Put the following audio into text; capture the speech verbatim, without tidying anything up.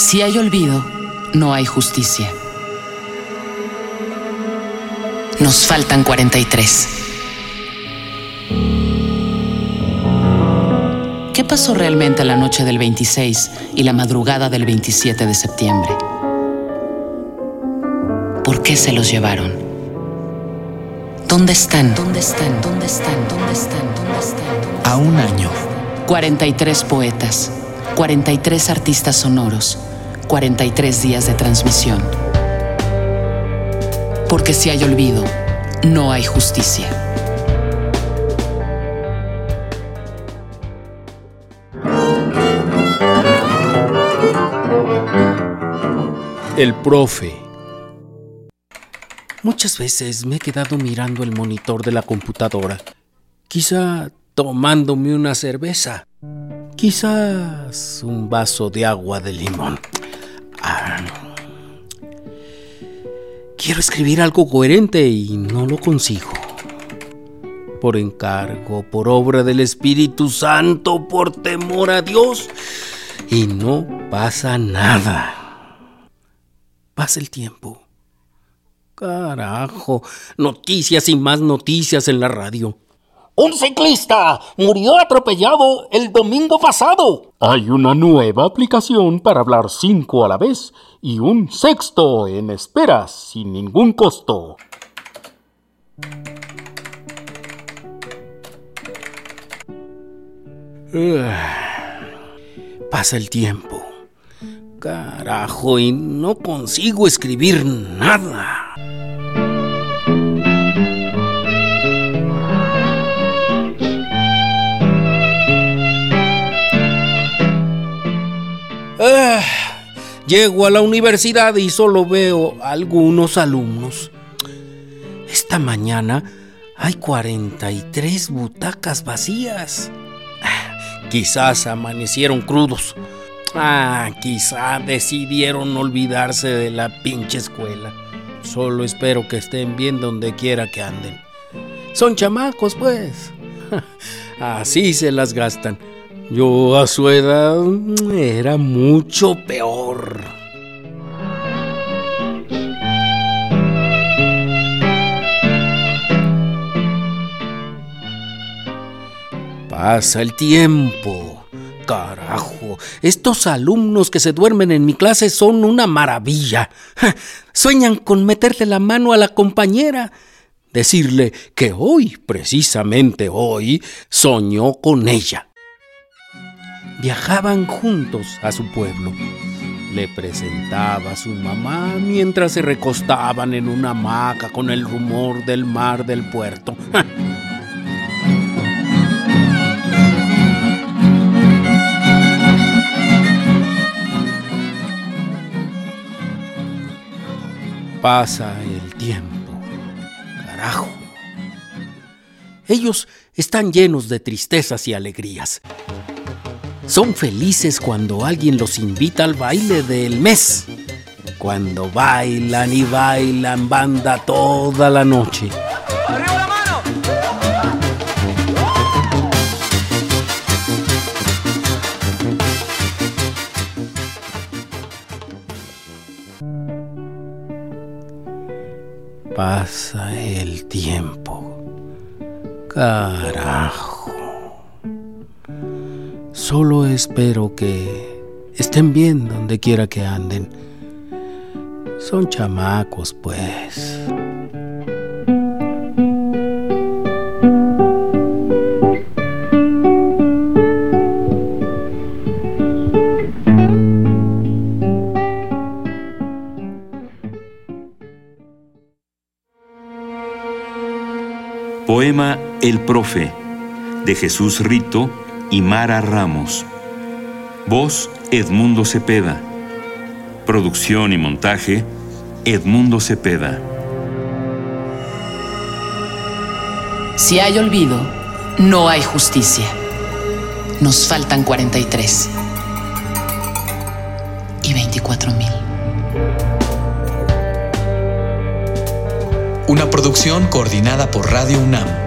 Si hay olvido, no hay justicia. Nos faltan cuarenta y tres. ¿Qué pasó realmente la noche del veintiséis y la madrugada del veintisiete de septiembre? ¿Por qué se los llevaron? ¿Dónde están? ¿Dónde están? ¿Dónde están? ¿Dónde están? ¿Dónde están? A un año. cuarenta y tres poetas, cuarenta y tres artistas sonoros, cuarenta y tres días de transmisión. Porque si hay olvido, no hay justicia. El profe. Muchas veces me he quedado mirando el monitor de la computadora, quizá tomándome una cerveza, quizás un vaso de agua de limón. Ah, quiero escribir algo coherente y no lo consigo. Por encargo, por obra del Espíritu Santo, por temor a Dios, y no pasa nada. Pasa el tiempo. Carajo, noticias y más noticias en la radio. Un ciclista murió atropellado el domingo pasado. Hay una nueva aplicación para hablar cinco a la vez y un sexto en espera sin ningún costo. Uh, pasa el tiempo. Carajo, y no consigo escribir nada. Ah, llego a la universidad y solo veo a algunos alumnos. Esta mañana hay cuarenta y tres butacas vacías. Ah, quizás amanecieron crudos. Ah, quizá decidieron olvidarse de la pinche escuela. Solo espero que estén bien donde quiera que anden. Son chamacos, pues. Así se las gastan. Yo a su edad era mucho peor. Pasa el tiempo. Carajo, estos alumnos que se duermen en mi clase son una maravilla. Sueñan con meterle la mano a la compañera, decirle que hoy, precisamente hoy, soñó con ella. Viajaban juntos a su pueblo. Le presentaba a su mamá mientras se recostaban en una hamaca con el rumor del mar del puerto. Pasa el tiempo. Carajo. Ellos están llenos de tristezas y alegrías. Son felices cuando alguien los invita al baile del mes. Cuando bailan y bailan banda toda la noche. ¡Arriba la mano! Pasa el tiempo. Carajo. Solo espero que estén bien donde quiera que anden. Son chamacos, pues. Poema El Profe, de Jesús Rito y Mara Ramos. Voz, Edmundo Cepeda. Producción y montaje, Edmundo Cepeda. Si hay olvido, no hay justicia. Nos faltan cuarenta y tres. Y veinticuatro mil. Una producción coordinada por Radio UNAM.